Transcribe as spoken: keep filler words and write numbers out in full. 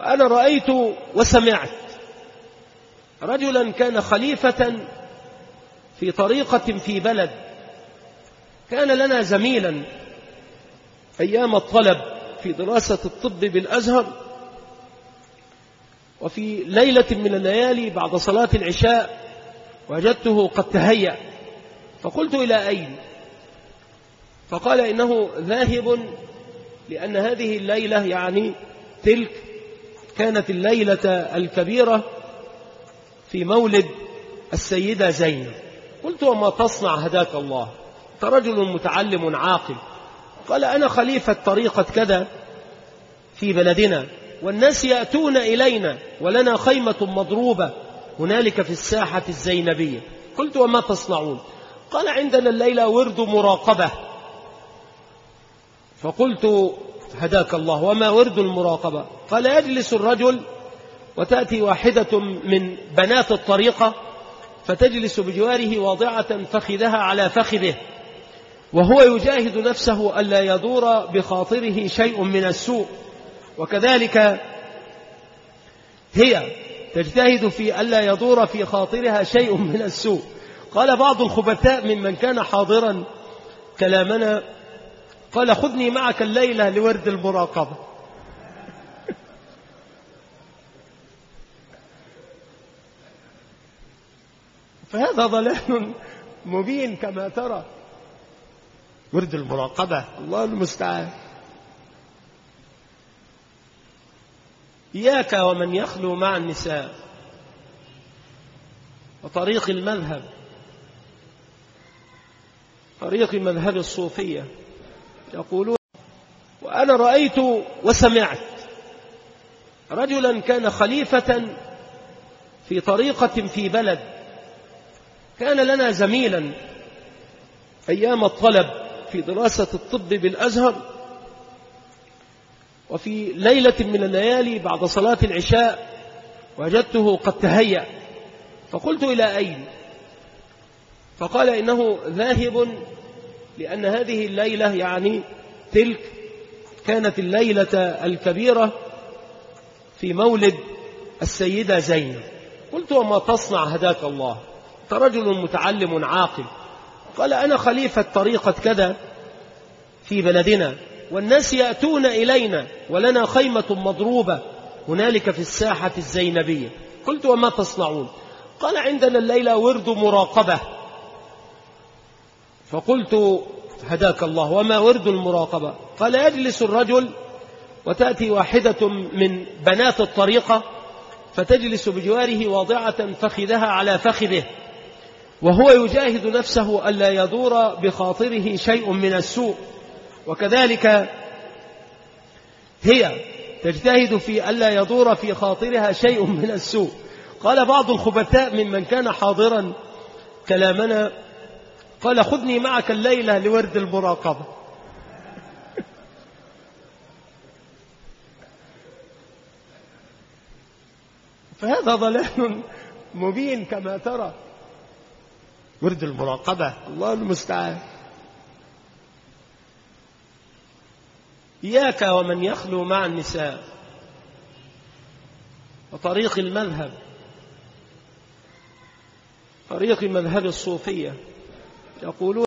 وأنا رأيت وسمعت رجلا كان خليفة في طريقة في بلد، كان لنا زميلا أيام الطلب في دراسة الطب بالأزهر، وفي ليلة من الليالي بعد صلاة العشاء وجدته قد تهيأ، فقلت إلى أين؟ فقال إنه ذاهب، لأن هذه الليلة يعني تلك كانت الليلة الكبيرة في مولد السيدة زينب. قلت وما تصنع هداك الله؟ أنت رجل متعلم عاقل. قال أنا خليفة طريقة كذا في بلدنا، والناس يأتون إلينا ولنا خيمة مضروبة هنالك في الساحة الزينبية. قلت وما تصنعون؟ قال عندنا الليلة ورد مراقبة. فقلت هداك الله، وما ورد المراقبة؟ قال يجلس الرجل وتأتي واحدة من بنات الطريقة فتجلس بجواره واضعة فخذها على فخذه، وهو يجاهد نفسه ألا يدور بخاطره شيء من السوء، وكذلك هي تجتهد في ألا يدور في خاطرها شيء من السوء. قال بعض الخبثاء ممن كان حاضرا كلامنا قال خذني معك الليلة لورد المراقبة. فهذا ضلال مبين كما ترى. ورد المراقبة، الله المستعان. إياك ومن يخلو مع النساء وطريق المذهب، طريق مذهب الصوفية، يقولون وأنا رأيت وسمعت رجلا كان خليفة في طريقة في بلد، كان لنا زميلا أيام الطلب في دراسة الطب بالأزهر، وفي ليلة من الليالي بعد صلاة العشاء وجدته قد تهيأ، فقلت إلى أين؟ فقال إنه ذاهب، لأن هذه الليلة يعني تلك كانت الليلة الكبيرة في مولد السيدة زينب. قلت وما تصنع هداك الله؟ أنت رجل متعلم عاقل. قال أنا خليفة طريقة كذا في بلدنا، والناس يأتون إلينا ولنا خيمة مضروبة هنالك في الساحة الزينبية. قلت وما تصنعون؟ قال عندنا الليلة ورد مراقبة. فقلت هداك الله، وما ورد المراقبة؟ قال يجلس الرجل وتأتي واحدة من بنات الطريقة فتجلس بجواره واضعة فخذها على فخذه، وهو يجاهد نفسه ألا يدور بخاطره شيء من السوء، وكذلك هي تجتهد في ألا يدور في خاطرها شيء من السوء. قال بعض الخبثاء ممن كان حاضرا كلامنا قال خذني معك الليلة لورد المراقبة. فهذا ضلال مبين كما ترى. ورد المراقبة، الله المستعان. إياك ومن يخلو مع النساء وطريق المذهب، طريق مذهب الصوفية، يقولون